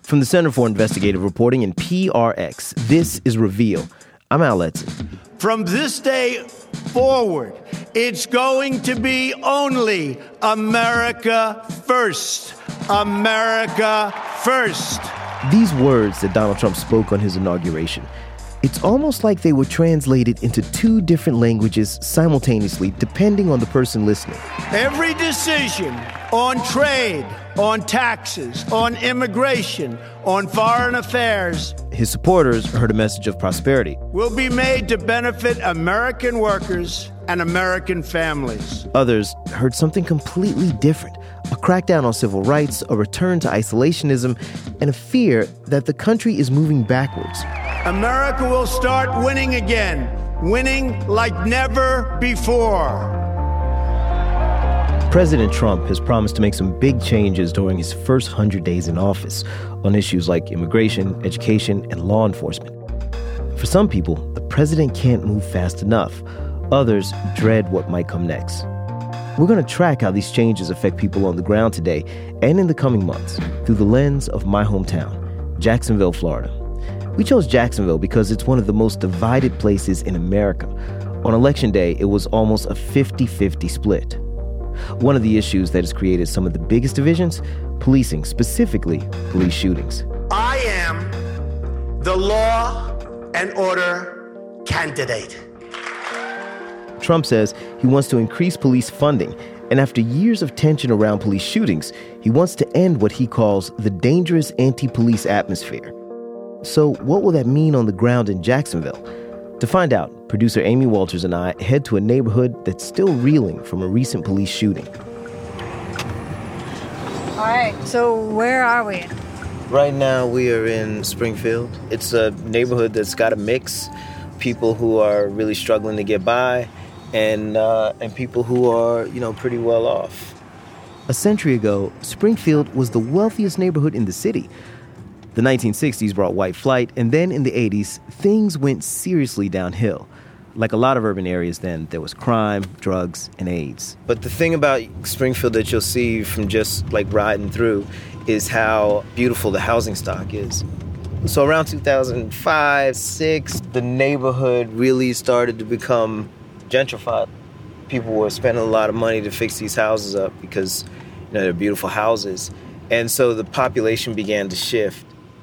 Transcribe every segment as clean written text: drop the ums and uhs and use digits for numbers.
From the Center for Investigative Reporting and PRX, this is Reveal. I'm Al Letson. From this day forward, it's going to be only America first. America first. These words that Donald Trump spoke on his inauguration, it's almost like they were translated into two different languages simultaneously, depending on the person listening. Every decision on trade, on taxes, on immigration, on foreign affairs, his supporters heard a message of prosperity. Will be made to benefit American workers and American families. Others heard something completely different. A crackdown on civil rights, a return to isolationism, and a fear that the country is moving backwards. America will start winning again, winning like never before. President Trump has promised to make some big changes during his first 100 days in office on issues like immigration, education, and law enforcement. For some people, the president can't move fast enough. Others dread what might come next. We're going to track how these changes affect people on the ground today and in the coming months through the lens of my hometown, Jacksonville, Florida. We chose Jacksonville because it's one of the most divided places in America. On Election Day, it was almost a 50-50 split. One of the issues that has created some of the biggest divisions, policing, specifically police shootings. I am the law and order candidate. Trump says he wants to increase police funding, and after years of tension around police shootings, he wants to end what he calls the dangerous anti-police atmosphere. So what will that mean on the ground in Jacksonville? To find out, producer Amy Walters and I head to a neighborhood that's still reeling from a recent police shooting. All right, so where are we? Right now we are in Springfield. It's a neighborhood that's got a mix. People who are really struggling to get by and people who are, pretty well off. A century ago, Springfield was the wealthiest neighborhood in the city. The 1960s brought white flight, and then in the 80s, things went seriously downhill. Like a lot of urban areas then, there was crime, drugs, and AIDS. But the thing about Springfield that you'll see from just riding through is how beautiful the housing stock is. So around 2005, 2006, the neighborhood really started to become gentrified. People were spending a lot of money to fix these houses up because they're beautiful houses. And so the population began to shift.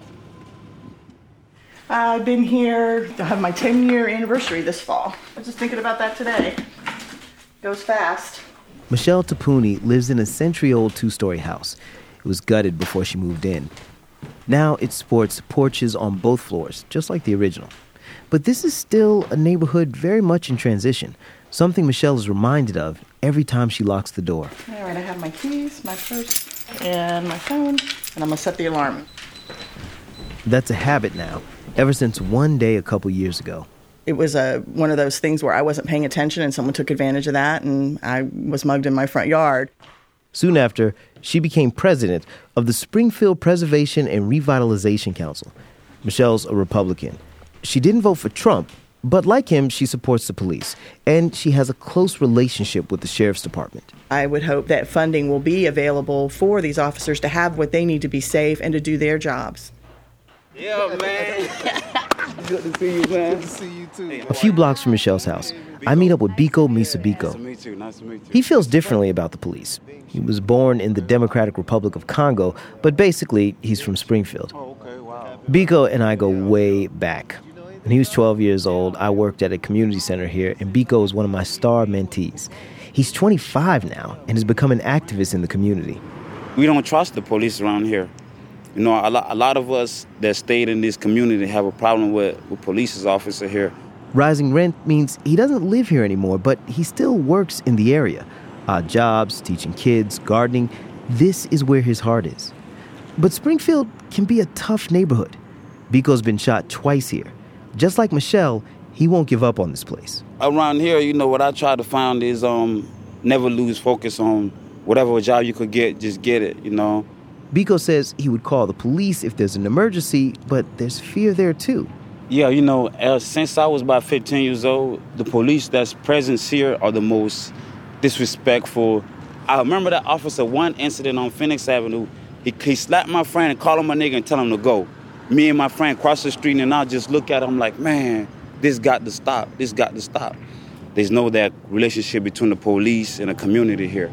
I've been here, I have my 10-year anniversary this fall. I was just thinking about that today. Goes fast. Michelle Tapuni lives in a century-old two-story house. It was gutted before she moved in. Now it sports porches on both floors, just like the original. But this is still a neighborhood very much in transition, something Michelle is reminded of every time she locks the door. All right, I have my keys, my purse, and my phone, and I'm going to set the alarm. That's a habit now, ever since one day a couple years ago. It was one of those things where I wasn't paying attention and someone took advantage of that, and I was mugged in my front yard. Soon after, she became president of the Springfield Preservation and Revitalization Council. Michelle's a Republican. She didn't vote for Trump, but like him, she supports the police, and she has a close relationship with the sheriff's department. I would hope that funding will be available for these officers to have what they need to be safe and to do their jobs. Yeah, man. Good to see you, man. Good to see you, too. A few blocks from Michelle's house, I meet up with Biko Misabiko. Nice to meet you. Nice to meet you. He feels differently about the police. He was born in the Democratic Republic of Congo, but basically, he's from Springfield. Oh, okay, wow. Biko and I go way back. When he was 12 years old, I worked at a community center here, and Biko is one of my star mentees. He's 25 now and has become an activist in the community. We don't trust the police around here. A lot of us that stayed in this community have a problem with police officer here. Rising rent means he doesn't live here anymore, but he still works in the area. Odd jobs, teaching kids, gardening. This is where his heart is. But Springfield can be a tough neighborhood. Biko's been shot twice here. Just like Michelle, he won't give up on this place. Around here, what I try to find is never lose focus on whatever job you could get, just get it, Biko says he would call the police if there's an emergency, but there's fear there too. Yeah, since I was about 15 years old, the police that's present here are the most disrespectful. I remember that officer, one incident on Phoenix Avenue, He slapped my friend and called him a nigga and tell him to go. Me and my friend cross the street, and I just look at him like, man, this got to stop. This got to stop. There's no that relationship between the police and the community here.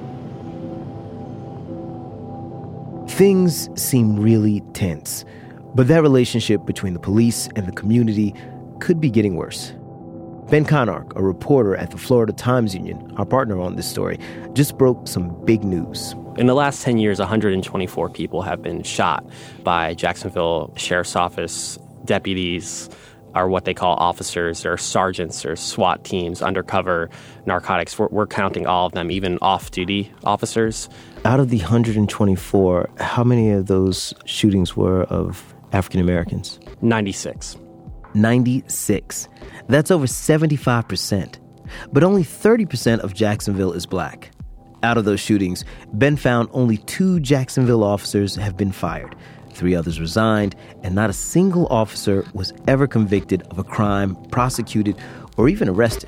Things seem really tense, but that relationship between the police and the community could be getting worse. Ben Conark, a reporter at the Florida Times-Union, our partner on this story, just broke some big news. In the last 10 years, 124 people have been shot by Jacksonville Sheriff's Office deputies, or what they call officers, or sergeants, or SWAT teams, undercover narcotics. We're counting all of them, even off-duty officers. Out of the 124, how many of those shootings were of African Americans? 96. 96. That's over 75%. But only 30% of Jacksonville is black. Out of those shootings, Ben found only 2 Jacksonville officers have been fired. 3 others resigned, and not a single officer was ever convicted of a crime, prosecuted, or even arrested.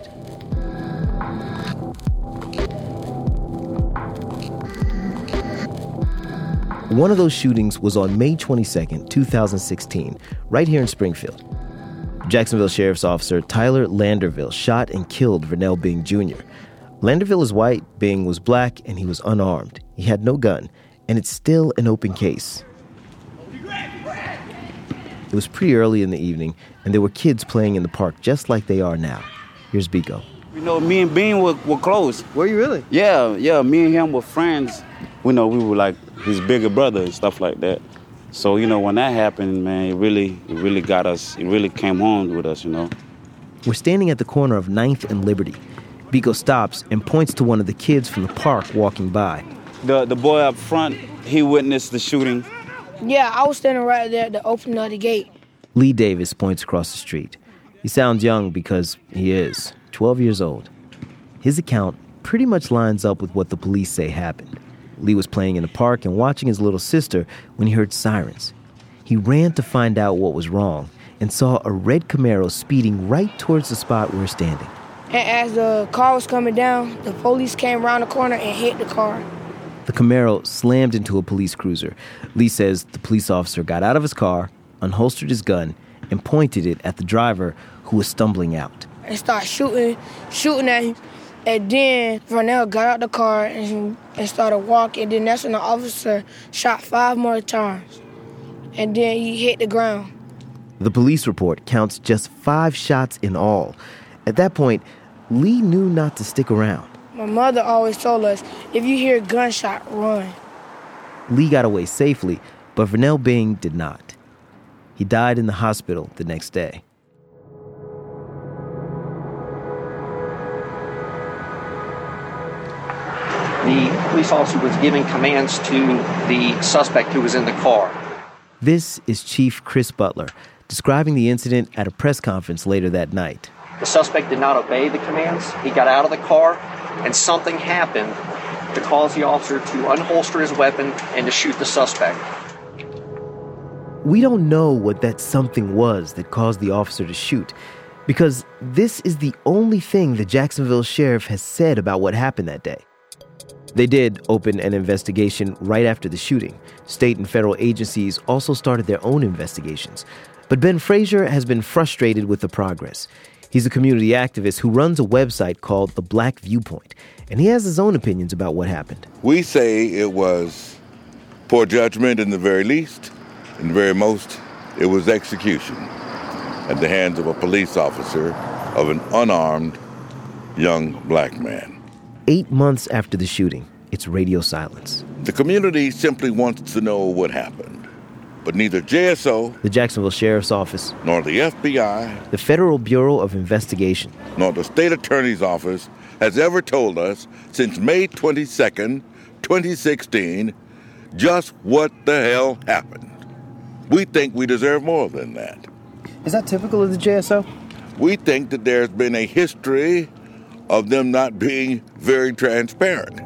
One of those shootings was on May 22nd, 2016, right here in Springfield. Jacksonville Sheriff's Officer Tyler Landerville shot and killed Vernell Bing Jr. Landerville is white, Bing was black, and he was unarmed. He had no gun, and it's still an open case. It was pretty early in the evening, and there were kids playing in the park just like they are now. Here's Biko. You know, me and Bean were close. Were you really? Yeah, me and him were friends. We were like his bigger brother and stuff like that. So, when that happened, man, it really got us. It really came home with us, We're standing at the corner of 9th and Liberty. Biko stops and points to one of the kids from the park walking by. The boy up front, he witnessed the shooting. Yeah, I was standing right there at the opening of the gate. Lee Davis points across the street. He sounds young because he is 12 years old. His account pretty much lines up with what the police say happened. Lee was playing in the park and watching his little sister when he heard sirens. He ran to find out what was wrong and saw a red Camaro speeding right towards the spot we're standing. And as the car was coming down, the police came around the corner and hit the car. The Camaro slammed into a police cruiser. Lee says the police officer got out of his car, unholstered his gun, and pointed it at the driver who was stumbling out. And started shooting at him. And then Vernell got out the car and started walking. And then that's when the officer shot 5 more times. And then he hit the ground. The police report counts just 5 shots in all. At that point, Lee knew not to stick around. My mother always told us, if you hear a gunshot, run. Lee got away safely, but Vernell Bing did not. He died in the hospital the next day. The police officer was giving commands to the suspect who was in the car. This is Chief Chris Butler, describing the incident at a press conference later that night. The suspect did not obey the commands. He got out of the car, and something happened to cause the officer to unholster his weapon and to shoot the suspect. We don't know what that something was that caused the officer to shoot, because this is the only thing the Jacksonville sheriff has said about what happened that day. They did open an investigation right after the shooting. State and federal agencies also started their own investigations. But Ben Frazier has been frustrated with the progress. He's a community activist who runs a website called The Black Viewpoint, and he has his own opinions about what happened. We say it was poor judgment in the very least, and the very most, it was execution at the hands of a police officer of an unarmed young black man. 8 months after the shooting, it's radio silence. The community simply wants to know what happened. But neither JSO, the Jacksonville Sheriff's Office, nor the FBI, the Federal Bureau of Investigation, nor the State Attorney's Office has ever told us since May 22nd, 2016, just what the hell happened. We think we deserve more than that. Is that typical of the JSO? We think that there's been a history of them not being very transparent.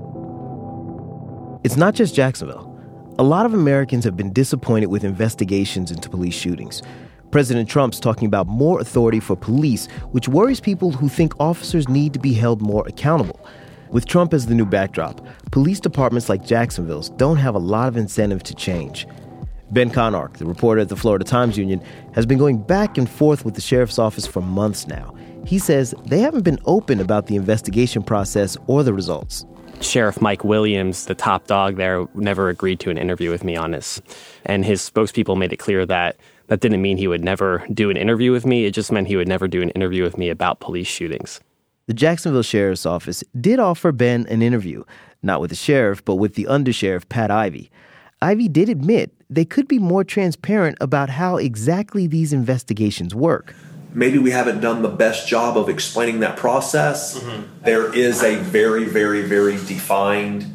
It's not just Jacksonville. A lot of Americans have been disappointed with investigations into police shootings. President Trump's talking about more authority for police, which worries people who think officers need to be held more accountable. With Trump as the new backdrop, police departments like Jacksonville's don't have a lot of incentive to change. Ben Conark, the reporter at the Florida Times-Union, has been going back and forth with the sheriff's office for months now. He says they haven't been open about the investigation process or the results. Sheriff Mike Williams, the top dog there, never agreed to an interview with me on this. And his spokespeople made it clear that that didn't mean he would never do an interview with me. It just meant he would never do an interview with me about police shootings. The Jacksonville Sheriff's Office did offer Ben an interview, not with the sheriff, but with the undersheriff, Pat Ivey. Ivey did admit they could be more transparent about how exactly these investigations work. Maybe we haven't done the best job of explaining that process. There is a very, very, very defined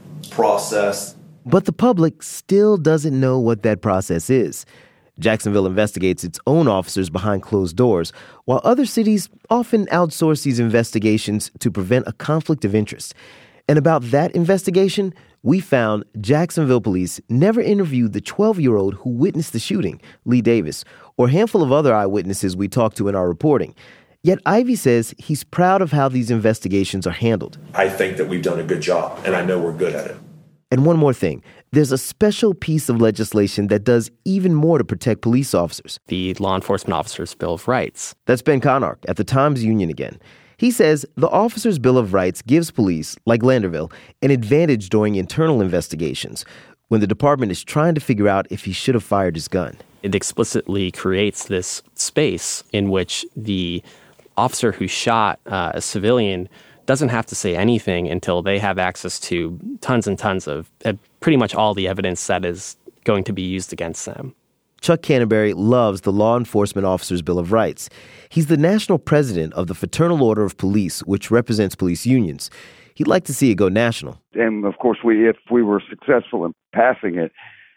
process. But the public still doesn't know what that process is. Jacksonville investigates its own officers behind closed doors, while other cities often outsource these investigations to prevent a conflict of interest. And about that investigation, we found Jacksonville police never interviewed the 12-year-old who witnessed the shooting, Lee Davis, or a handful of other eyewitnesses we talked to in our reporting. Yet Ivey says he's proud of how these investigations are handled. I think that we've done a good job, and I know we're good at it. And one more thing. There's a special piece of legislation that does even more to protect police officers. The Law Enforcement Officers' Bill of Rights. That's Ben Conark at the Times-Union again. He says the Officers' Bill of Rights gives police, like Landerville, an advantage during internal investigations when the department is trying to figure out if he should have fired his gun. It explicitly creates this space in which the officer who shot a civilian doesn't have to say anything until they have access to tons and tons of pretty much all the evidence that is going to be used against them. Chuck Canterbury loves the Law Enforcement Officers' Bill of Rights. He's the national president of the Fraternal Order of Police, which represents police unions. He'd like to see it go national. And, of course, if we were successful in passing it,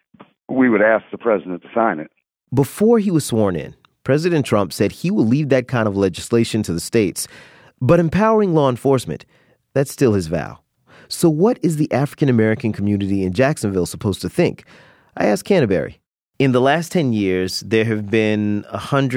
we would ask the president to sign it. Before he was sworn in, President Trump said he will leave that kind of legislation to the states. But empowering law enforcement, that's still his vow. So what is the African-American community in Jacksonville supposed to think? I asked Canterbury. In the last 10 years, there have been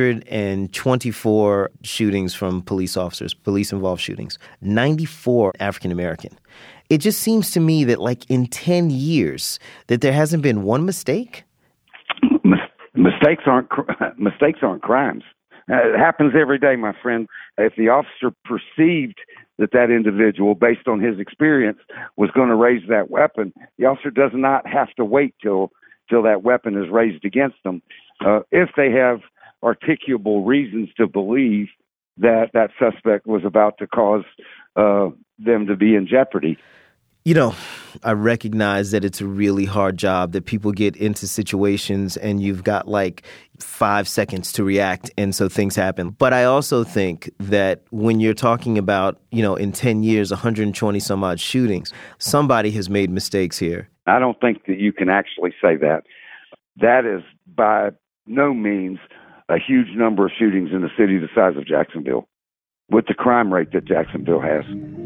124 shootings from police officers, police-involved shootings, 94 African-American. It just seems to me that, like, in 10 years, that there hasn't been one mistake. Mistakes aren't crimes. It happens every day, my friend. If the officer perceived that individual, based on his experience, was going to raise that weapon, the officer does not have to wait till that weapon is raised against them. If they have articulable reasons to believe that suspect was about to cause them to be in jeopardy. You know, I recognize that it's a really hard job, that people get into situations and you've got like 5 seconds to react, and so things happen. But I also think that when you're talking about, in 10 years, 120 some odd shootings, somebody has made mistakes here. I don't think that you can actually say that. That is by no means a huge number of shootings in a city the size of Jacksonville, with the crime rate that Jacksonville has.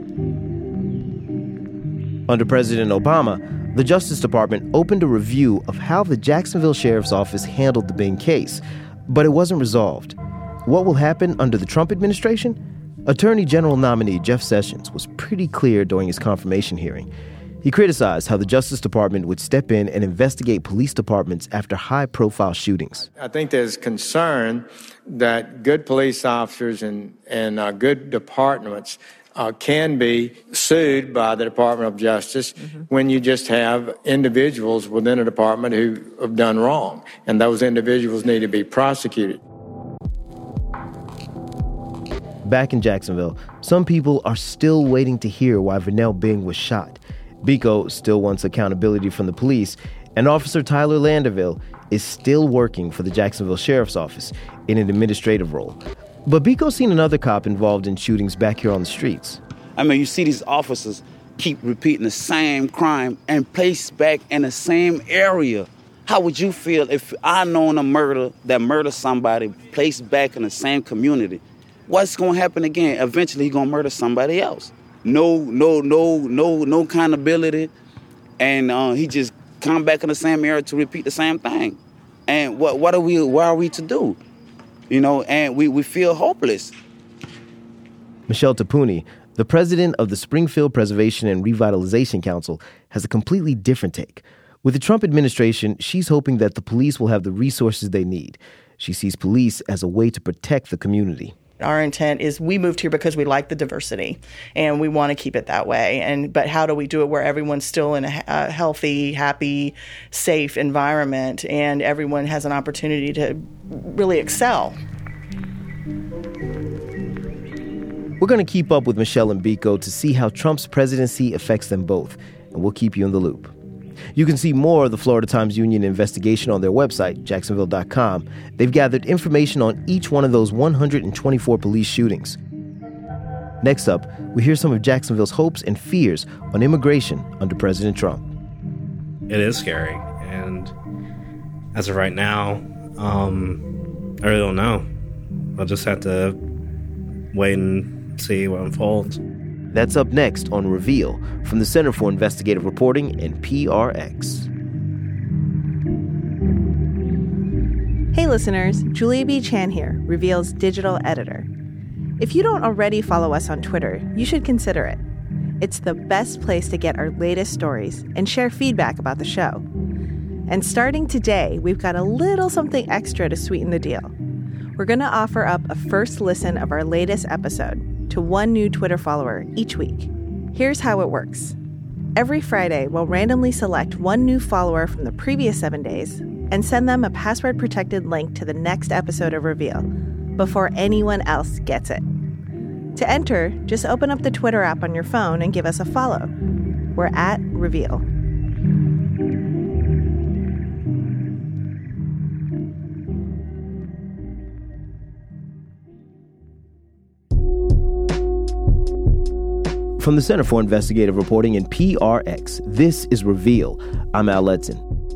Under President Obama, the Justice Department opened a review of how the Jacksonville Sheriff's Office handled the Bing case, but it wasn't resolved. What will happen under the Trump administration? Attorney General nominee Jeff Sessions was pretty clear during his confirmation hearing. He criticized how the Justice Department would step in and investigate police departments after high-profile shootings. I think there's concern that good police officers and good departments can be sued by the Department of Justice when you just have individuals within a department who have done wrong, and those individuals need to be prosecuted. Back in Jacksonville, some people are still waiting to hear why Vernell Bing was shot. Biko still wants accountability from the police, and Officer Tyler Landerville is still working for the Jacksonville Sheriff's Office in an administrative role. But Biko's seen another cop involved in shootings back here on the streets. I mean, you see these officers keep repeating the same crime and placed back in the same area. How would you feel if I known a murder that murdered somebody placed back in the same community? What's going to happen again? Eventually, he's going to murder somebody else. No accountability, and he just come back in the same area to repeat the same thing. And what are we to do? And we feel hopeless. Michelle Tapuni, The president of the Springfield Preservation and Revitalization Council has a completely different take. With the Trump administration, she's hoping that the police will have the resources they need. She sees police as a way to protect the community. Our intent is we moved here because we like the diversity and we want to keep it that way. But how do we do it where everyone's still in a healthy, happy, safe environment and everyone has an opportunity to really excel? We're going to keep up with Michelle and Biko to see how Trump's presidency affects them both, and we'll keep you in the loop. You can see more of the Florida Times Union investigation on their website, jacksonville.com. They've gathered information on each one of those 124 police shootings. Next up, we hear some of Jacksonville's hopes and fears on immigration under President Trump. It is scary, and as of right now, I really don't know. I'll just have to wait and see what unfolds. That's up next on Reveal from the Center for Investigative Reporting and PRX. Hey listeners, Julia B. Chan here, Reveal's digital editor. If you don't already follow us on Twitter, you should consider it. It's the best place to get our latest stories and share feedback about the show. And starting today, we've got a little something extra to sweeten the deal. We're going to offer up a first listen of our latest episode to one new Twitter follower each week. Here's how it works. Every Friday, we'll randomly select one new follower from the previous 7 days and send them a password-protected link to the next episode of Reveal before anyone else gets it. To enter, just open up the Twitter app on your phone and give us a follow. We're at Reveal. From the Center for Investigative Reporting and PRX, this is Reveal. I'm Al Letson.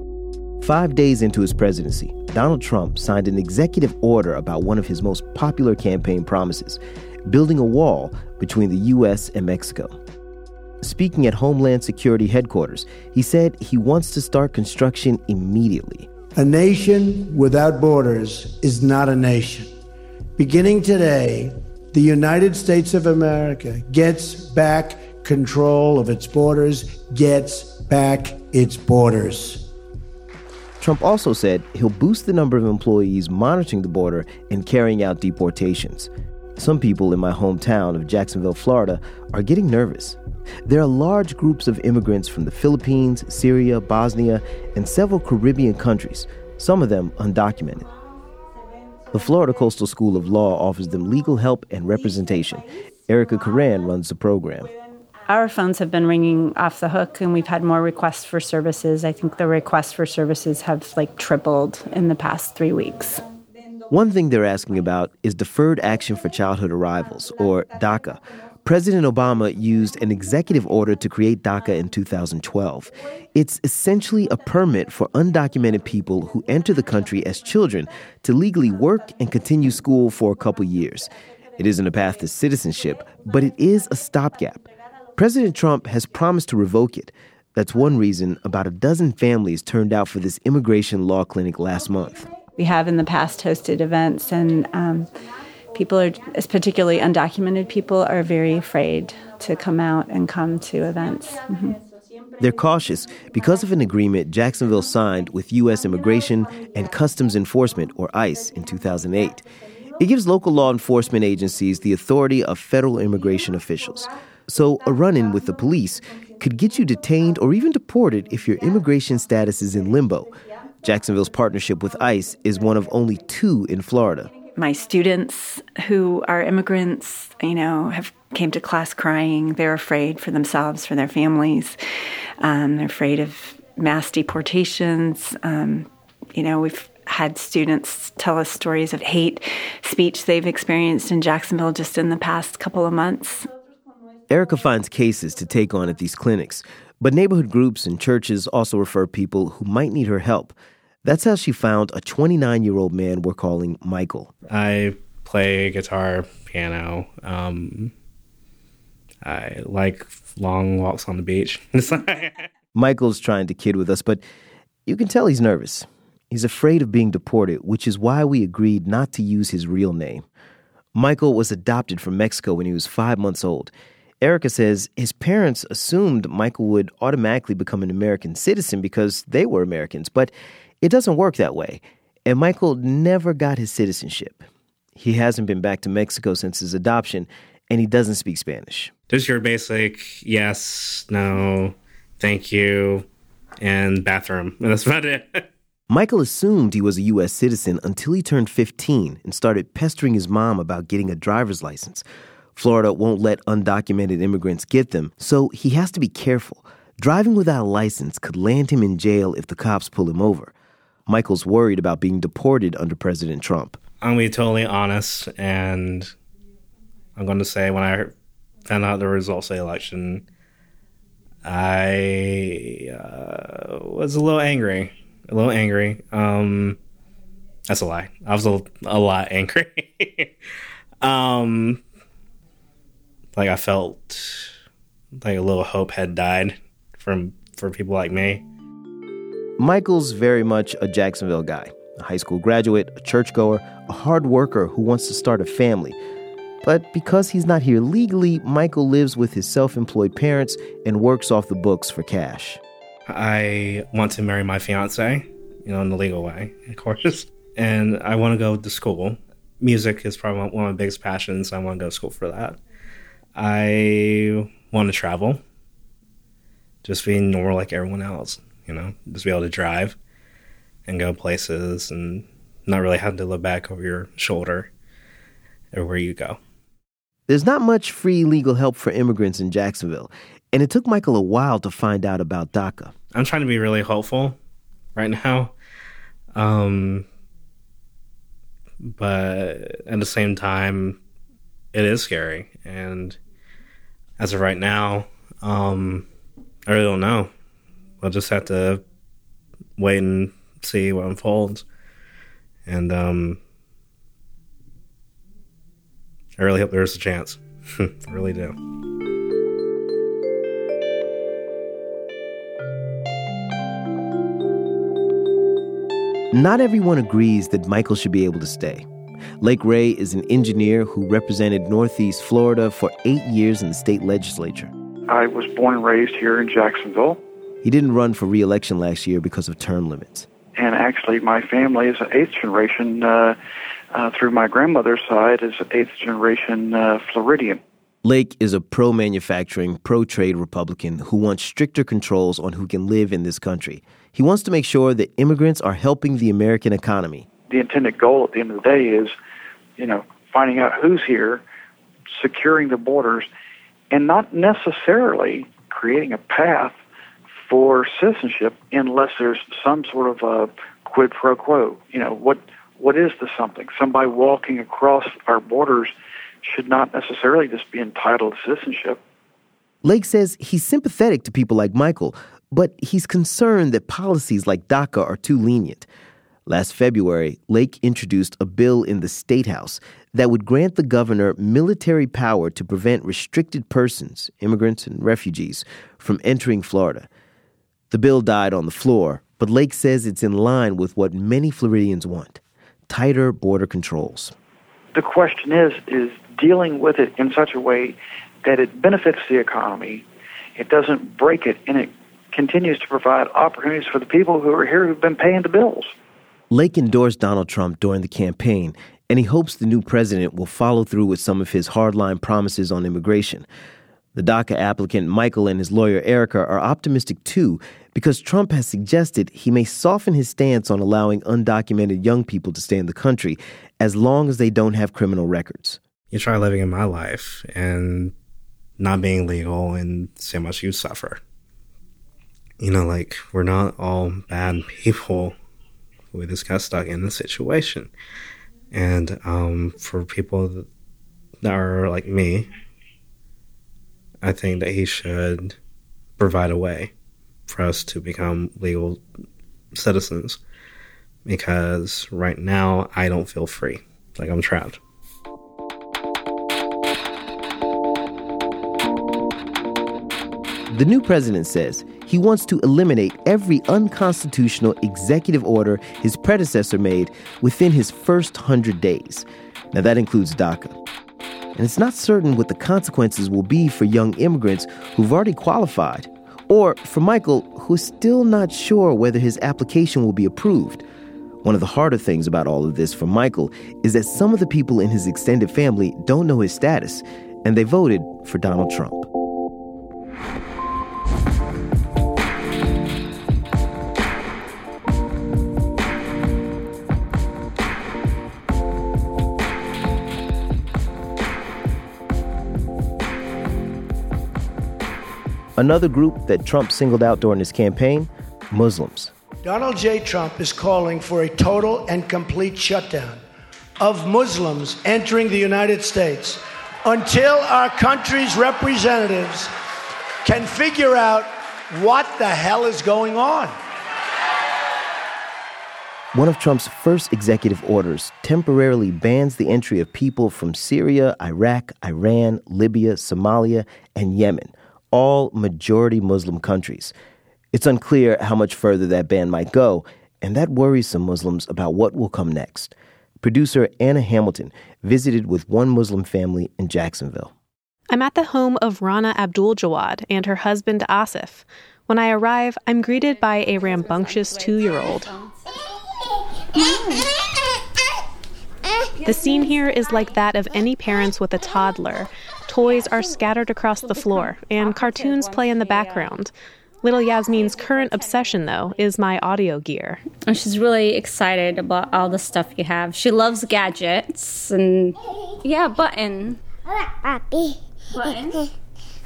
5 days into his presidency, Donald Trump signed an executive order about one of his most popular campaign promises, building a wall between the U.S. and Mexico. Speaking at Homeland Security headquarters, he said he wants to start construction immediately. A nation without borders is not a nation. Beginning today, the United States of America gets back control of its borders, gets back its borders. Trump also said he'll boost the number of employees monitoring the border and carrying out deportations. Some people in my hometown of Jacksonville, Florida, are getting nervous. There are large groups of immigrants from the Philippines, Syria, Bosnia, and several Caribbean countries, some of them undocumented. The Florida Coastal School of Law offers them legal help and representation. Erica Coran runs the program. Our phones have been ringing off the hook, and we've had more requests for services. I think the requests for services have tripled in the past 3 weeks. One thing they're asking about is Deferred Action for Childhood Arrivals, or DACA. President Obama used an executive order to create DACA in 2012. It's essentially a permit for undocumented people who enter the country as children to legally work and continue school for a couple years. It isn't a path to citizenship, but it is a stopgap. President Trump has promised to revoke it. That's one reason about a dozen families turned out for this immigration law clinic last month. We have in the past hosted events, and people are, particularly undocumented people, are very afraid to come out and come to events. Mm-hmm. They're cautious because of an agreement Jacksonville signed with U.S. Immigration and Customs Enforcement, or ICE, in 2008. It gives local law enforcement agencies the authority of federal immigration officials. So a run-in with the police could get you detained or even deported if your immigration status is in limbo. Jacksonville's partnership with ICE is one of only 2 in Florida. My students who are immigrants, have came to class crying. They're afraid for themselves, for their families. They're afraid of mass deportations. We've had students tell us stories of hate speech they've experienced in Jacksonville just in the past couple of months. Erica finds cases to take on at these clinics, but neighborhood groups and churches also refer people who might need her help. That's how she found a 29-year-old man we're calling Michael. I play guitar, piano. I like long walks on the beach. Michael's trying to kid with us, but you can tell he's nervous. He's afraid of being deported, which is why we agreed not to use his real name. Michael was adopted from Mexico when he was 5 months old. Erica says his parents assumed Michael would automatically become an American citizen because they were Americans, but it doesn't work that way. And Michael never got his citizenship. He hasn't been back to Mexico since his adoption, and he doesn't speak Spanish. Just your basic yes, no, thank you, and bathroom. And that's about it. Michael assumed he was a U.S. citizen until he turned 15 and started pestering his mom about getting a driver's license. Florida won't let undocumented immigrants get them, so he has to be careful. Driving without a license could land him in jail if the cops pull him over. Michael's worried about being deported under President Trump. I'm going to be totally honest, and I'm going to say when I found out the results of the election, I was a little angry. That's a lie. I was a lot angry. Like I felt like a little hope had died for people like me. Michael's very much a Jacksonville guy, a high school graduate, a churchgoer, a hard worker who wants to start a family. But because he's not here legally, Michael lives with his self-employed parents and works off the books for cash. I want to marry my fiance, in the legal way, of course. And I want to go to school. Music is probably one of my biggest passions. I want to go to school for that. I want to travel. Just being normal like everyone else, just be able to drive and go places and not really have to look back over your shoulder everywhere you go. There's not much free legal help for immigrants in Jacksonville, and it took Michael a while to find out about DACA. I'm trying to be really hopeful right now, but at the same time, it is scary. And as of right now, I really don't know. We'll just have to wait and see what unfolds. And I really hope there's a chance. I really do. Not everyone agrees that Michael should be able to stay. Lake Ray is an engineer who represented Northeast Florida for 8 years in the state legislature. I was born and raised here in Jacksonville. He didn't run for re-election last year because of term limits. And actually, my family is an eighth generation, through my grandmother's side, is an eighth generation Floridian. Lake is a pro-manufacturing, pro-trade Republican who wants stricter controls on who can live in this country. He wants to make sure that immigrants are helping the American economy. The intended goal at the end of the day is, finding out who's here, securing the borders, and not necessarily creating a path for citizenship unless there's some sort of a quid pro quo. What is the something? Somebody walking across our borders should not necessarily just be entitled to citizenship. Lake says he's sympathetic to people like Michael, but he's concerned that policies like DACA are too lenient. Last February, Lake introduced a bill in the State House that would grant the governor military power to prevent restricted persons, immigrants and refugees, from entering Florida. The bill died on the floor, but Lake says it's in line with what many Floridians want: tighter border controls. The question is dealing with it in such a way that it benefits the economy, it doesn't break it, and it continues to provide opportunities for the people who are here who've been paying the bills. Lake endorsed Donald Trump during the campaign, and he hopes the new president will follow through with some of his hardline promises on immigration. The DACA applicant Michael and his lawyer Erica are optimistic too, because Trump has suggested he may soften his stance on allowing undocumented young people to stay in the country as long as they don't have criminal records. You try living in my life and not being legal and see how much you suffer. We're not all bad people. We just got stuck in the situation. And for people that are like me, I think that he should provide a way for us to become legal citizens. Because right now, I don't feel free. Like I'm trapped. The new president says he wants to eliminate every unconstitutional executive order his predecessor made within his first 100 days. Now, that includes DACA. and it's not certain what the consequences will be for young immigrants who've already qualified, or for Michael, who's still not sure whether his application will be approved. One of the harder things about all of this for Michael is that some of the people in his extended family don't know his status, and they voted for Donald Trump. Another group that Trump singled out during his campaign, Muslims. Donald J. Trump is calling for a total and complete shutdown of Muslims entering the United States until our country's representatives can figure out what the hell is going on. One of Trump's first executive orders temporarily bans the entry of people from Syria, Iraq, Iran, Libya, Somalia, and Yemen, all majority Muslim countries. It's unclear how much further that ban might go, and that worries some Muslims about what will come next. Producer Anna Hamilton visited with one Muslim family in Jacksonville. I'm at the home of Rana Abdul-Jawad and her husband Asif. When I arrive, I'm greeted by a rambunctious 2-year-old. The scene here is like that of any parents with a toddler. Toys are scattered across the floor, and cartoons play in the background. Little Yasmin's current obsession, though, is my audio gear. And she's really excited about all the stuff you have. She loves gadgets and, yeah, button. Button?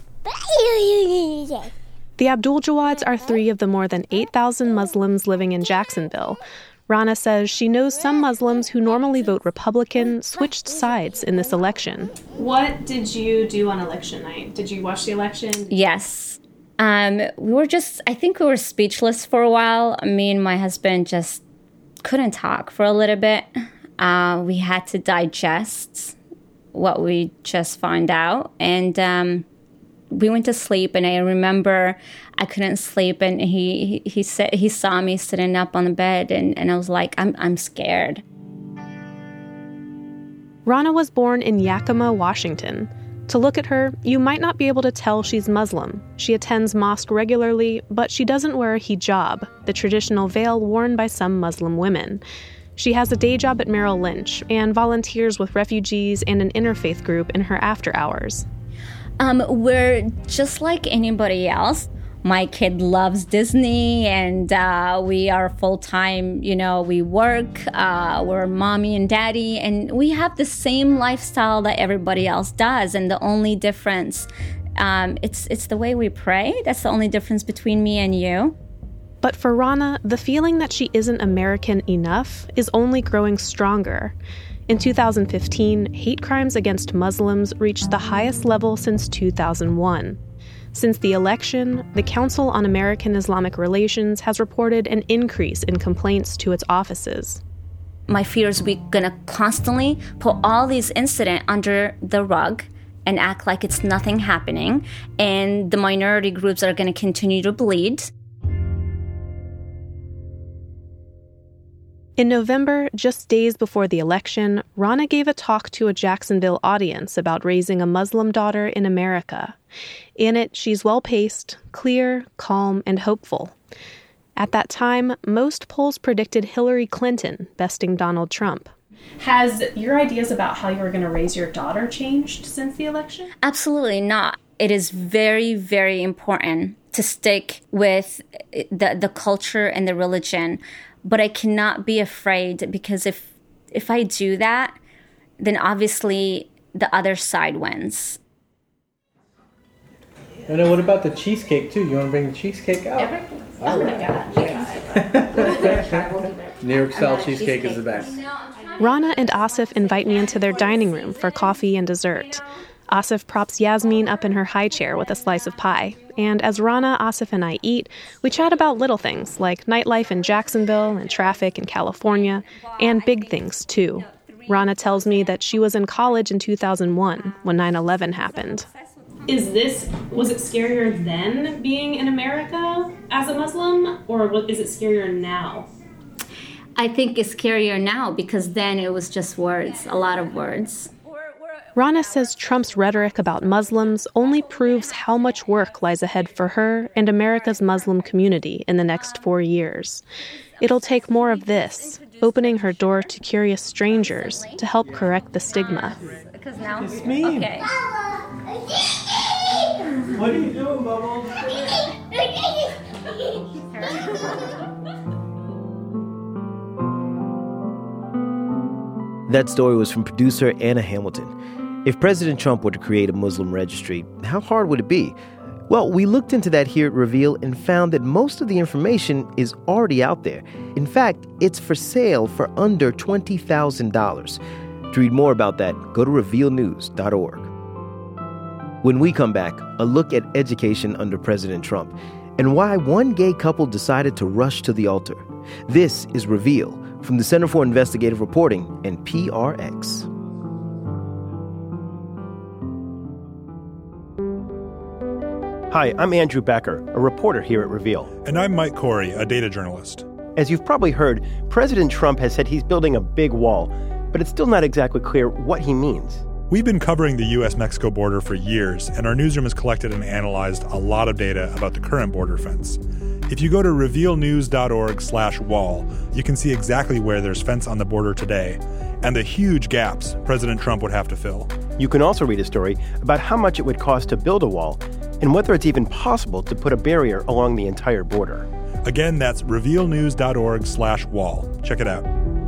The Abdul-Jawads are 3 of the more than 8,000 Muslims living in Jacksonville. Rana says she knows some Muslims who normally vote Republican switched sides in this election. What did you do on election night? Did you watch the election? Yes. I think we were speechless for a while. Me and my husband just couldn't talk for a little bit. We had to digest what we just found out. And we went to sleep, and I remember I couldn't sleep, and he said he saw me sitting up on the bed, and I was like, I'm scared. Rana was born in Yakima, Washington. To look at her, you might not be able to tell she's Muslim. She attends mosque regularly, but she doesn't wear a hijab, the traditional veil worn by some Muslim women. She has a day job at Merrill Lynch and volunteers with refugees and an interfaith group in her after hours. We're just like anybody else. My kid loves Disney, and we are full-time, we work, we're mommy and daddy, and we have the same lifestyle that everybody else does. And the only difference, it's the way we pray. That's the only difference between me and you. But for Rana, the feeling that she isn't American enough is only growing stronger. In 2015, hate crimes against Muslims reached the highest level since 2001. Since the election, the Council on American Islamic Relations has reported an increase in complaints to its offices. My fear is we're going to constantly put all these incidents under the rug and act like it's nothing happening, and the minority groups are going to continue to bleed. In November, just days before the election, Rana gave a talk to a Jacksonville audience about raising a Muslim daughter in America. In it, she's well-paced, clear, calm, and hopeful. At that time, most polls predicted Hillary Clinton besting Donald Trump. Has your ideas about how you were going to raise your daughter changed since the election? Absolutely not. It is very, very important to stick with the culture and the religion. But I cannot be afraid, because if I do that, then obviously the other side wins. And then what about the cheesecake too? You want to bring the cheesecake out? Everything. Oh my God. New York style cheesecake is the best. Rana and Asif invite me into their dining room for coffee and dessert. Asif props Yasmin up in her high chair with a slice of pie. And as Rana, Asif, and I eat, we chat about little things like nightlife in Jacksonville and traffic in California, and big things, too. Rana tells me that she was in college in 2001 when 9/11 happened. Was it scarier then, being in America as a Muslim, or is it scarier now? I think it's scarier now, because then it was just words, a lot of words. Rana says Trump's rhetoric about Muslims only proves how much work lies ahead for her and America's Muslim community in the next 4 years. It'll take more of this, opening her door to curious strangers to help correct the stigma. Because now it's me. Okay. What are you doing, Bubbles? That story was from producer Anna Hamilton. If President Trump were to create a Muslim registry, how hard would it be? Well, we looked into that here at Reveal and found that most of the information is already out there. In fact, it's for sale for under $20,000. To read more about that, go to revealnews.org. When we come back, a look at education under President Trump and why one gay couple decided to rush to the altar. This is Reveal from the Center for Investigative Reporting and PRX. Hi, I'm Andrew Becker, a reporter here at Reveal. And I'm Mike Corey, a data journalist. As you've probably heard, President Trump has said he's building a big wall, but it's still not exactly clear what he means. We've been covering the U.S.-Mexico border for years, and our newsroom has collected and analyzed a lot of data about the current border fence. If you go to revealnews.org/wall, you can see exactly where there's fence on the border today and the huge gaps President Trump would have to fill. You can also read a story about how much it would cost to build a wall and whether it's even possible to put a barrier along the entire border. Again, that's revealnews.org/wall. Check it out.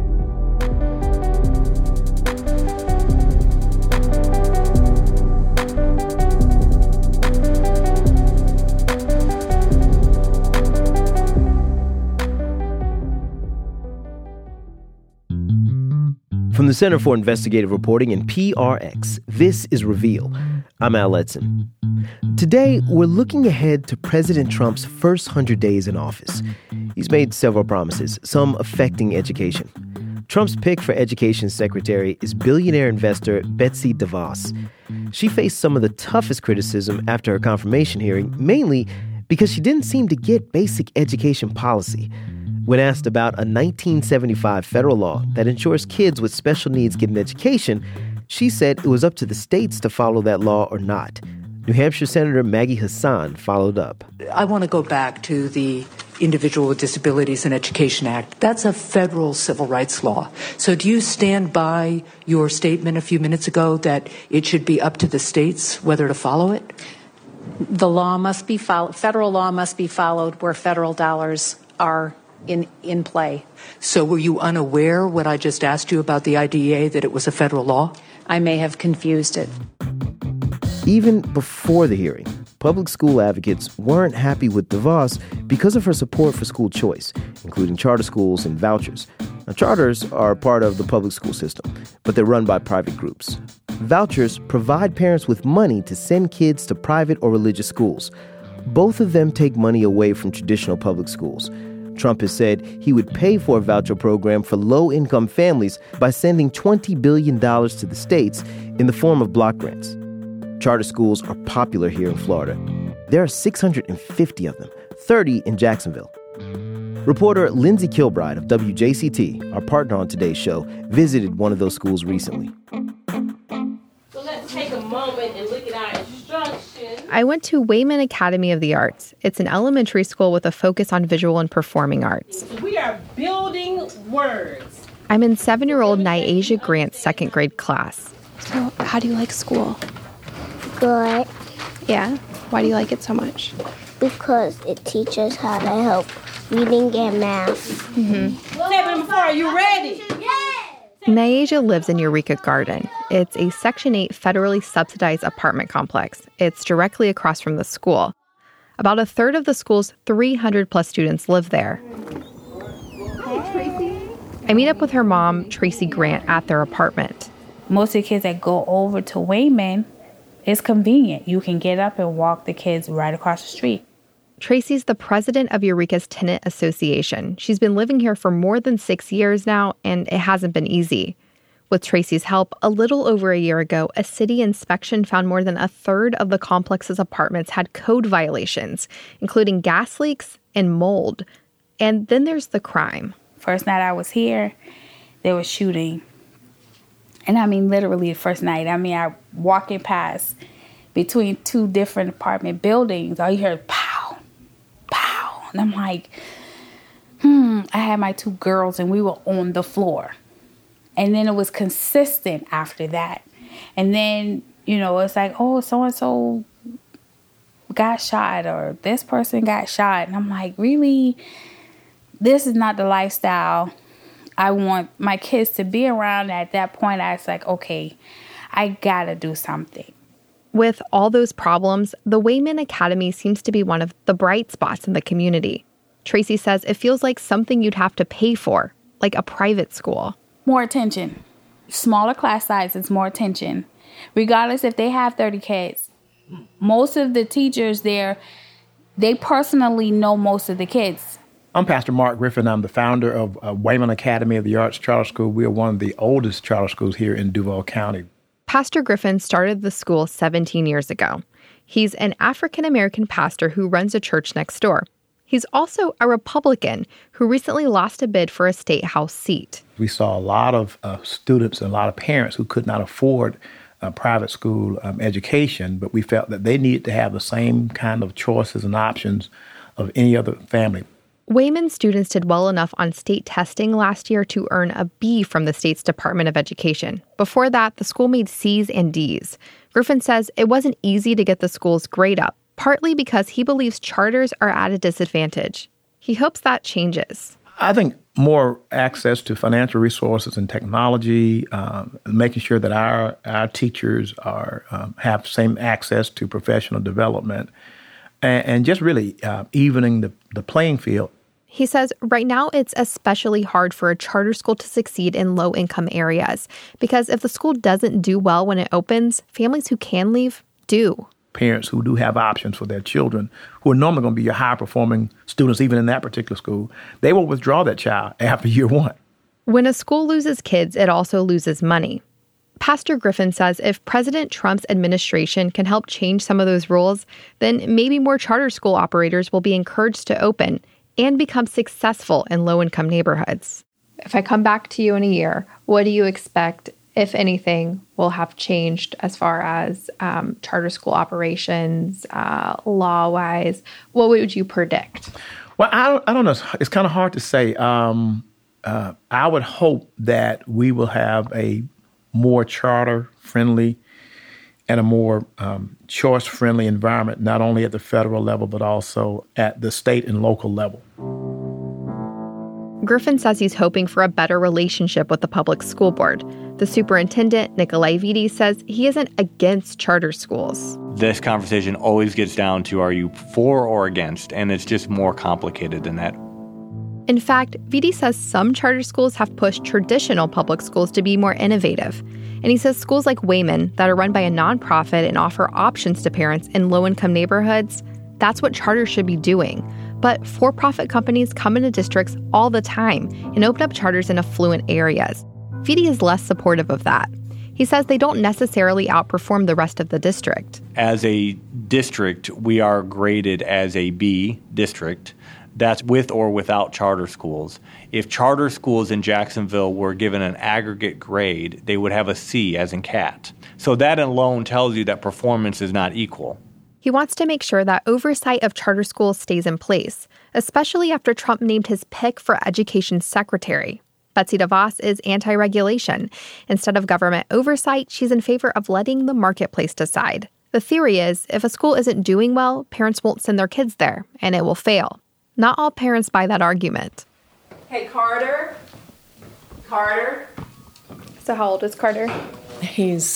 From the Center for Investigative Reporting and PRX, this is Reveal. I'm Al Edson. Today, we're looking ahead to President Trump's first 100 days in office. He's made several promises, some affecting education. Trump's pick for education secretary is billionaire investor Betsy DeVos. She faced some of the toughest criticism after her confirmation hearing, mainly because she didn't seem to get basic education policy. When asked about a 1975 federal law that ensures kids with special needs get an education, she said it was up to the states to follow that law or not. New Hampshire Senator Maggie Hassan followed up. I want to go back to the Individual with Disabilities in Education Act. That's a federal civil rights law. So do you stand by your statement a few minutes ago that it should be up to the states whether to follow it? The law must be followed. Federal law must be followed where federal dollars are in play. So were you unaware when I just asked you about the IDEA that it was a federal law? I may have confused it. Even before the hearing, public school advocates weren't happy with DeVos because of her support for school choice, including charter schools and vouchers. Now, charters are part of the public school system, but they're run by private groups. Vouchers provide parents with money to send kids to private or religious schools. Both of them take money away from traditional public schools. Trump has said he would pay for a voucher program for low-income families by sending $20 billion to the states in the form of block grants. Charter schools are popular here in Florida. There are 650 of them, 30 in Jacksonville. Reporter Lindsay Kilbride of WJCT, our partner on today's show, visited one of those schools recently. So let's take a moment and look at our instructions. I went to Wayman Academy of the Arts. It's an elementary school with a focus on visual and performing arts. We are building words. I'm in 7-year-old Nyasia Grant's second grade class. So, how do you like school? Good. Yeah? Why do you like it so much? Because it teaches how to help reading and math. 7 before, are you ready? Nyasia lives in Eureka Garden. It's a Section 8 federally subsidized apartment complex. It's directly across from the school. About a third of the school's 300-plus students live there. Hey, Tracy. I meet up with her mom, Tracy Grant, at their apartment. Most of the kids that go over to Wayman, it's convenient. You can get up and walk the kids right across the street. Tracy's the president of Eureka's Tenant Association. She's been living here for more than 6 years now, and it hasn't been easy. With Tracy's help, a little over a year ago, a city inspection found more than a third of the complex's apartments had code violations, including gas leaks and mold. And then there's the crime. First night I was here, they were shooting And I mean, literally the first night, I walking past between two different apartment buildings, all you hear is pow, pow. And I'm like, I had my two girls and we were on the floor. And then it was consistent after that. And then, it's like, oh, so-and-so got shot or this person got shot. And I'm like, really? This is not the lifestyle I want my kids to be around. At that point, I was like, okay, I gotta do something. With all those problems, the Wayman Academy seems to be one of the bright spots in the community. Tracy says it feels like something you'd have to pay for, like a private school. More attention. Smaller class sizes, more attention. Regardless if they have 30 kids. Most of the teachers there, they personally know most of the kids. I'm Pastor Mark Griffin. I'm the founder of Wayman Academy of the Arts Charter School. We are one of the oldest charter schools here in Duval County. Pastor Griffin started the school 17 years ago. He's an African-American pastor who runs a church next door. He's also a Republican who recently lost a bid for a state house seat. We saw a lot of students and a lot of parents who could not afford a private school education, but we felt that they needed to have the same kind of choices and options of any other family. Wayman students did well enough on state testing last year to earn a B from the state's Department of Education. Before that, the school made C's and D's. Griffin says it wasn't easy to get the school's grade up, partly because he believes charters are at a disadvantage. He hopes that changes. I think more access to financial resources and technology, making sure that our teachers have same access to professional development, and just really evening the playing field. He says right now it's especially hard for a charter school to succeed in low-income areas because if the school doesn't do well when it opens, families who can leave do. Parents who do have options for their children, who are normally going to be your high-performing students, even in that particular school, they will withdraw that child after year one. When a school loses kids, it also loses money. Pastor Griffin says if President Trump's administration can help change some of those rules, then maybe more charter school operators will be encouraged to open and become successful in low-income neighborhoods. If I come back to you in a year, what do you expect, if anything, will have changed as far as charter school operations, law-wise? What would you predict? Well, I don't know. It's kind of hard to say. I would hope that we will have a more charter-friendly and a more choice-friendly environment, not only at the federal level, but also at the state and local level. Griffin says he's hoping for a better relationship with the public school board. The superintendent, Nikolai Vitti, says he isn't against charter schools. This conversation always gets down to are you for or against, and it's just more complicated than that. In fact, Vitti says some charter schools have pushed traditional public schools to be more innovative. And he says schools like Wayman, that are run by a nonprofit and offer options to parents in low-income neighborhoods, that's what charters should be doing. But for-profit companies come into districts all the time and open up charters in affluent areas. Vitti is less supportive of that. He says they don't necessarily outperform the rest of the district. As a district, we are graded as a B district. That's with or without charter schools. If charter schools in Jacksonville were given an aggregate grade, they would have a C, as in cat. So that alone tells you that performance is not equal. He wants to make sure that oversight of charter schools stays in place, especially after Trump named his pick for education secretary. Betsy DeVos is anti-regulation. Instead of government oversight, she's in favor of letting the marketplace decide. The theory is, if a school isn't doing well, parents won't send their kids there, and it will fail. Not all parents buy that argument. Hey, Carter. Carter. So how old is Carter? He's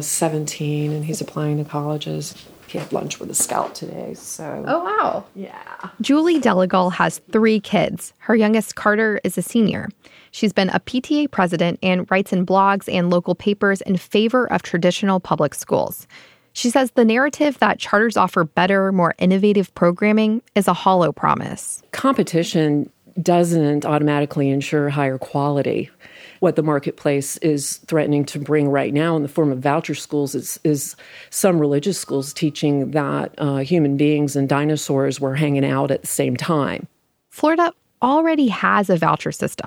17, and he's applying to colleges. He had lunch with a scout today, so... Oh, wow. Yeah. Julie Delegal has 3 kids. Her youngest, Carter, is a senior. She's been a PTA president and writes in blogs and local papers in favor of traditional public schools. She says the narrative that charters offer better, more innovative programming is a hollow promise. Competition doesn't automatically ensure higher quality. What the marketplace is threatening to bring right now in the form of voucher schools is some religious schools teaching that human beings and dinosaurs were hanging out at the same time. Florida already has a voucher system.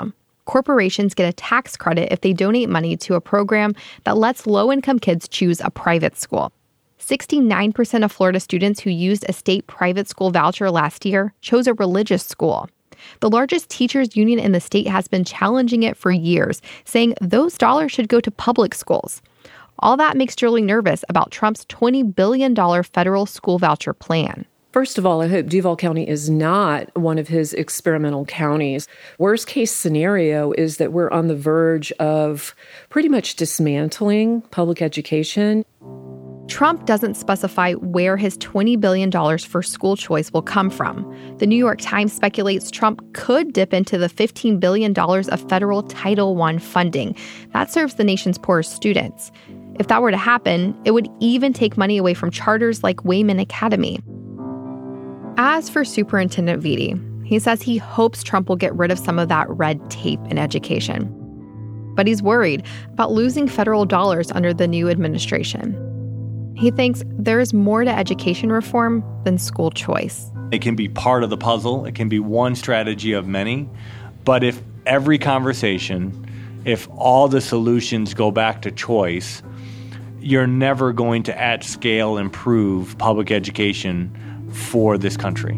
corporations get a tax credit if they donate money to a program that lets low-income kids choose a private school. 69% of Florida students who used a state private school voucher last year chose a religious school. The largest teachers union in the state has been challenging it for years, saying those dollars should go to public schools. All that makes Julie nervous about Trump's $20 billion federal school voucher plan. First of all, I hope Duval County is not one of his experimental counties. Worst case scenario is that we're on the verge of pretty much dismantling public education. Trump doesn't specify where his $20 billion for school choice will come from. The New York Times speculates Trump could dip into the $15 billion of federal Title I funding. That serves the nation's poorest students. If that were to happen, it would even take money away from charters like Wayman Academy. As for Superintendent Vitti, he says he hopes Trump will get rid of some of that red tape in education. But he's worried about losing federal dollars under the new administration. He thinks there's more to education reform than school choice. It can be part of the puzzle. It can be one strategy of many. But if every conversation, if all the solutions go back to choice, you're never going to at scale improve public education for this country.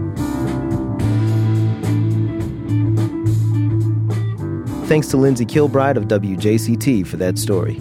Thanks to Lindsay Kilbride of WJCT for that story.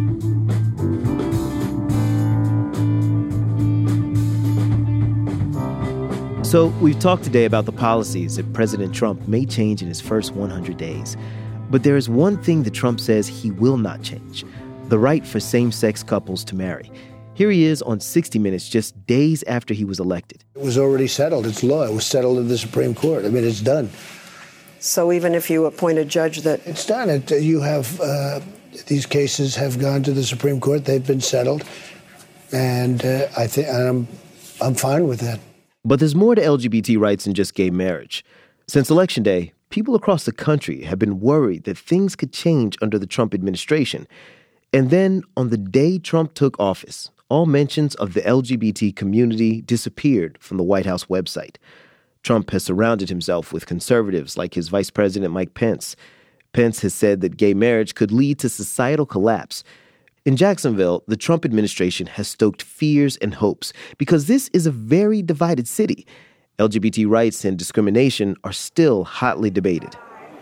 So we've talked today about the policies that President Trump may change in his first 100 days. But there is one thing that Trump says he will not change: the right for same-sex couples to marry. Here he is on 60 Minutes just days after he was elected. It was already settled. It's law. It was settled in the Supreme Court. I mean, it's done. So even if you appoint a judge that... It's done. You have... these cases have gone to the Supreme Court. They've been settled. And I think I'm fine with that. But there's more to LGBT rights than just gay marriage. Since Election Day, people across the country have been worried that things could change under the Trump administration. And then, on the day Trump took office, all mentions of the LGBT community disappeared from the White House website. Trump has surrounded himself with conservatives like his Vice President Mike Pence. Pence has said that gay marriage could lead to societal collapse. In Jacksonville, the Trump administration has stoked fears and hopes because this is a very divided city. LGBT rights and discrimination are still hotly debated.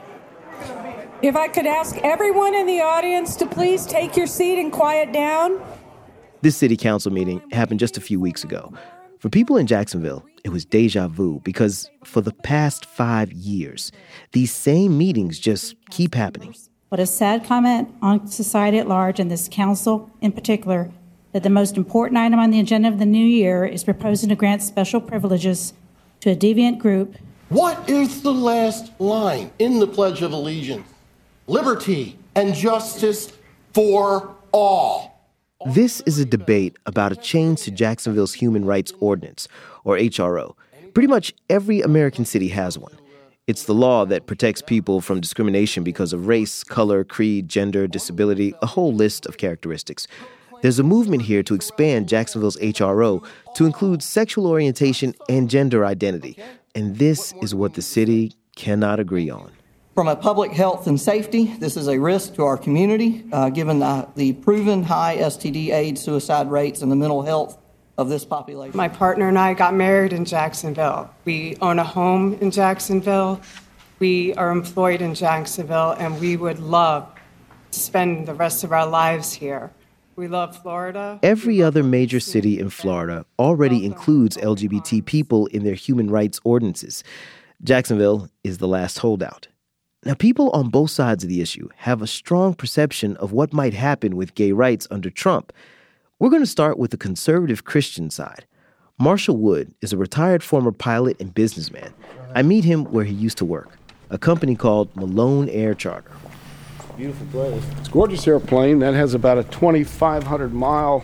If I could ask everyone in the audience to please take your seat and quiet down. This city council meeting happened just a few weeks ago. For people in Jacksonville, it was deja vu because for the past 5 years, these same meetings just keep happening. What a sad comment on society at large and this council in particular, that the most important item on the agenda of the new year is proposing to grant special privileges to a deviant group. What is the last line in the Pledge of Allegiance? Liberty and justice for all. This is a debate about a change to Jacksonville's Human Rights Ordinance, or HRO. Pretty much every American city has one. It's the law that protects people from discrimination because of race, color, creed, gender, disability, a whole list of characteristics. There's a movement here to expand Jacksonville's HRO to include sexual orientation and gender identity. And this is what the city cannot agree on. From a public health and safety, this is a risk to our community, given the proven high STD, AIDS, suicide rates, and the mental health of this population. My partner and I got married in Jacksonville. We own a home in Jacksonville. We are employed in Jacksonville, and we would love to spend the rest of our lives here. We love Florida. Every other major city in Florida already includes LGBT people in their human rights ordinances. Jacksonville is the last holdout. Now, people on both sides of the issue have a strong perception of what might happen with gay rights under Trump. We're going to start with the conservative Christian side. Marshall Wood is a retired former pilot and businessman. I meet him where he used to work, a company called Malone Air Charter. Beautiful place. It's a gorgeous airplane that has about a 2,500-mile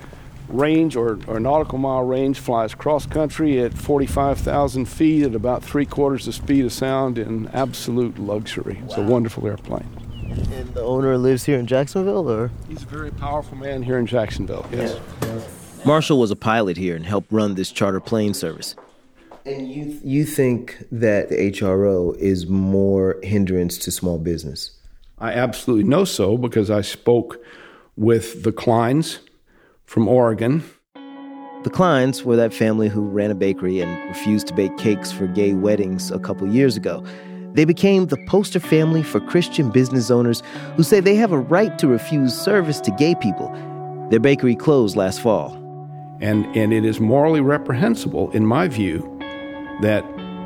range or nautical mile range, flies cross country at 45,000 feet at about 3/4 the speed of sound in absolute luxury. It's a wonderful airplane. And the owner lives here in Jacksonville, or? He's a very powerful man here in Jacksonville, yes. Yeah. Marshall was a pilot here and helped run this charter plane service. And you think that the HRO is more hindrance to small business? I absolutely know so, because I spoke with the Kleins from Oregon. The Kleins were that family who ran a bakery and refused to bake cakes for gay weddings a couple years ago. They became the poster family for Christian business owners who say they have a right to refuse service to gay people. Their bakery closed last fall. And it is morally reprehensible, in my view, that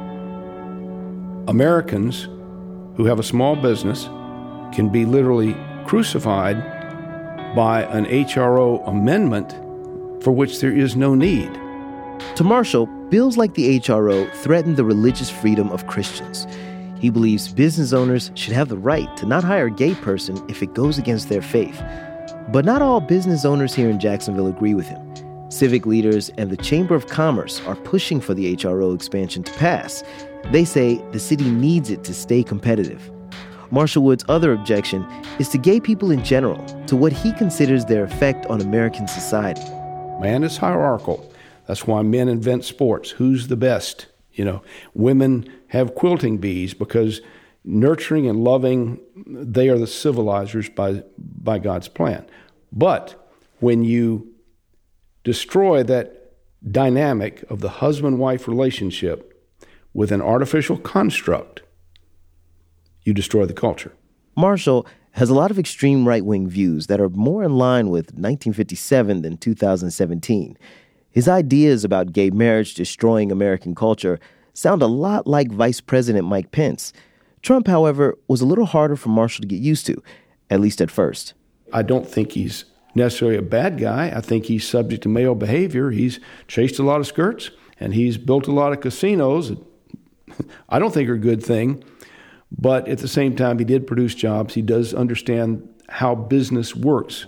Americans who have a small business can be literally crucified by an HRO amendment for which there is no need. To Marshall, bills like the HRO threaten the religious freedom of Christians. He believes business owners should have the right to not hire a gay person if it goes against their faith. But not all business owners here in Jacksonville agree with him. Civic leaders and the Chamber of Commerce are pushing for the HRO expansion to pass. They say the city needs it to stay competitive. Marshall Wood's other objection is to gay people in general, to what he considers their effect on American society. Man is hierarchical. That's why men invent sports. Who's the best? Women have quilting bees because nurturing and loving, they are the civilizers by God's plan. But when you destroy that dynamic of the husband-wife relationship with an artificial construct, you destroy the culture. Marshall has a lot of extreme right-wing views that are more in line with 1957 than 2017. His ideas about gay marriage destroying American culture sound a lot like Vice President Mike Pence. Trump, however, was a little harder for Marshall to get used to, at least at first. I don't think he's necessarily a bad guy. I think he's subject to male behavior. He's chased a lot of skirts, and he's built a lot of casinos. I don't think are a good thing. But at the same time, he did produce jobs. He does understand how business works.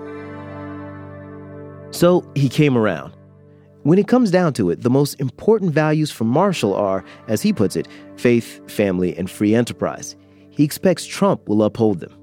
So he came around. When it comes down to it, the most important values for Marshall are, as he puts it, faith, family, and free enterprise. He expects Trump will uphold them.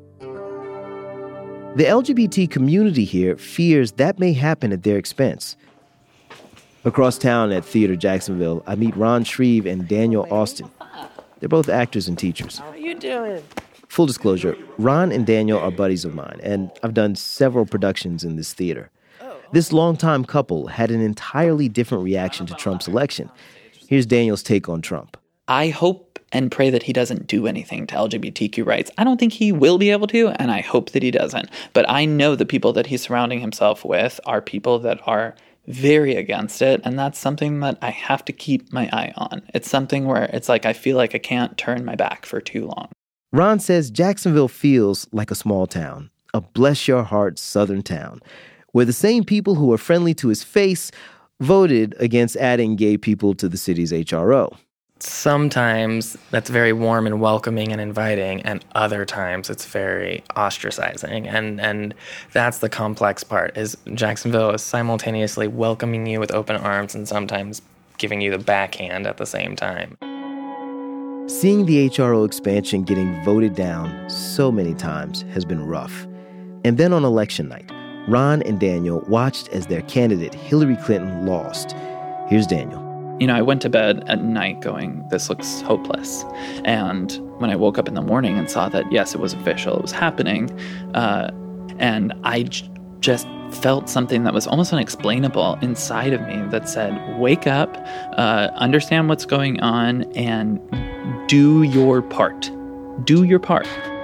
The LGBT community here fears that may happen at their expense. Across town at Theater Jacksonville, I meet Ron Shreve and Daniel Austin. They're both actors and teachers. How are you doing? Full disclosure, Ron and Daniel are buddies of mine, and I've done several productions in this theater. This longtime couple had an entirely different reaction to Trump's election. Here's Daniel's take on Trump. I hope and pray that he doesn't do anything to LGBTQ rights. I don't think he will be able to, and I hope that he doesn't. But I know the people that he's surrounding himself with are people that are very against it, and that's something that I have to keep my eye on. It's something where it's like I feel like I can't turn my back for too long. Ron says Jacksonville feels like a small town, a bless-your-heart southern town, where the same people who are friendly to his face voted against adding gay people to the city's HRO. Sometimes that's very warm and welcoming and inviting, and other times it's very ostracizing. And that's the complex part, is Jacksonville is simultaneously welcoming you with open arms and sometimes giving you the backhand at the same time. Seeing the HRO expansion getting voted down so many times has been rough. And then on election night, Ron and Daniel watched as their candidate, Hillary Clinton, lost. Here's Daniel. I went to bed at night going, this looks hopeless. And when I woke up in the morning and saw that, yes, it was official, it was happening, and I just felt something that was almost unexplainable inside of me that said, wake up, understand what's going on, and do your part. Do your part.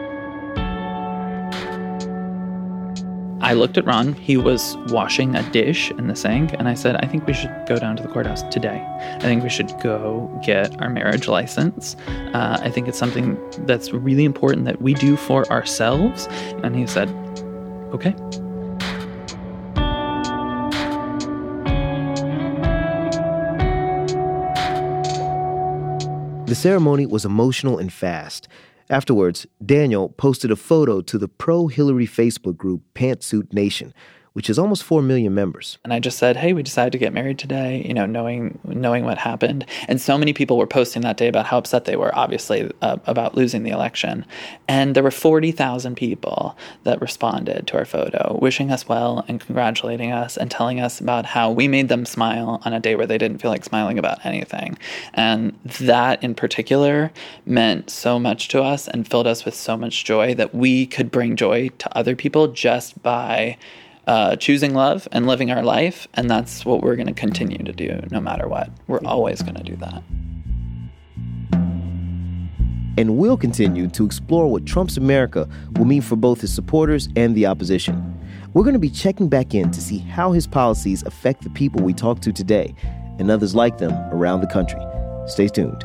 I looked at Ron. He was washing a dish in the sink, and I said, I think we should go down to the courthouse today. I think we should go get our marriage license. I think it's something that's really important that we do for ourselves. And he said, okay. The ceremony was emotional and fast. Afterwards, Daniel posted a photo to the pro-Hillary Facebook group Pantsuit Nation, which has almost 4 million members. And I just said, hey, we decided to get married today, knowing what happened. And so many people were posting that day about how upset they were, obviously, about losing the election. And there were 40,000 people that responded to our photo, wishing us well and congratulating us and telling us about how we made them smile on a day where they didn't feel like smiling about anything. And that in particular meant so much to us and filled us with so much joy that we could bring joy to other people just by choosing love and living our life. And that's what we're going to continue to do no matter what. We're always going to do that. And we'll continue to explore what Trump's America will mean for both his supporters and the opposition. We're going to be checking back in to see how his policies affect the people we talk to today and others like them around the country. Stay tuned.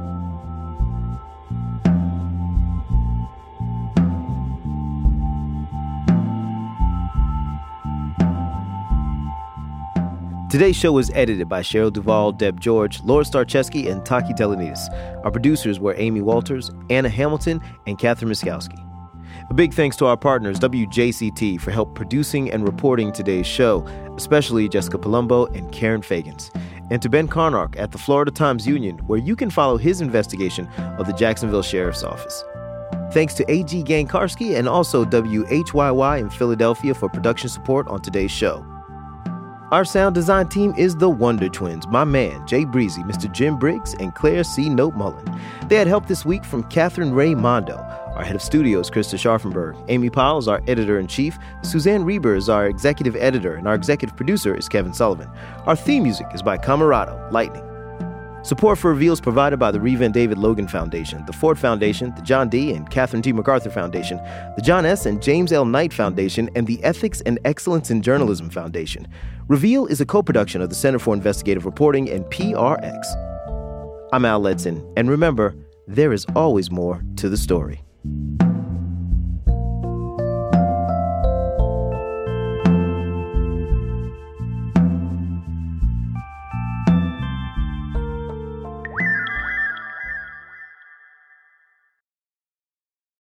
Today's show was edited by Cheryl Duvall, Deb George, Laura Starcheski, and Taki Telenides. Our producers were Amy Walters, Anna Hamilton, and Catherine Miskowski. A big thanks to our partners, WJCT, for help producing and reporting today's show, especially Jessica Palumbo and Karen Fagans. And to Ben Carnark at the Florida Times-Union, where you can follow his investigation of the Jacksonville Sheriff's Office. Thanks to A.G. Gankarski and also WHYY in Philadelphia for production support on today's show. Our sound design team is the Wonder Twins, my man, Jay Breezy, Mr. Jim Briggs, and Claire C. Note Mullen. They had help this week from Catherine Ray Mondo. Our head of studios, Krista Scharfenberg. Amy Powell is our editor-in-chief. Suzanne Reber is our executive editor, and our executive producer is Kevin Sullivan. Our theme music is by Camerado, Lightning. Support for Reveal is provided by the Reva and David Logan Foundation, the Ford Foundation, the John D. and Catherine T. MacArthur Foundation, the John S. and James L. Knight Foundation, and the Ethics and Excellence in Journalism Foundation. Reveal is a co-production of the Center for Investigative Reporting and PRX. I'm Al Letson, and remember, there is always more to the story.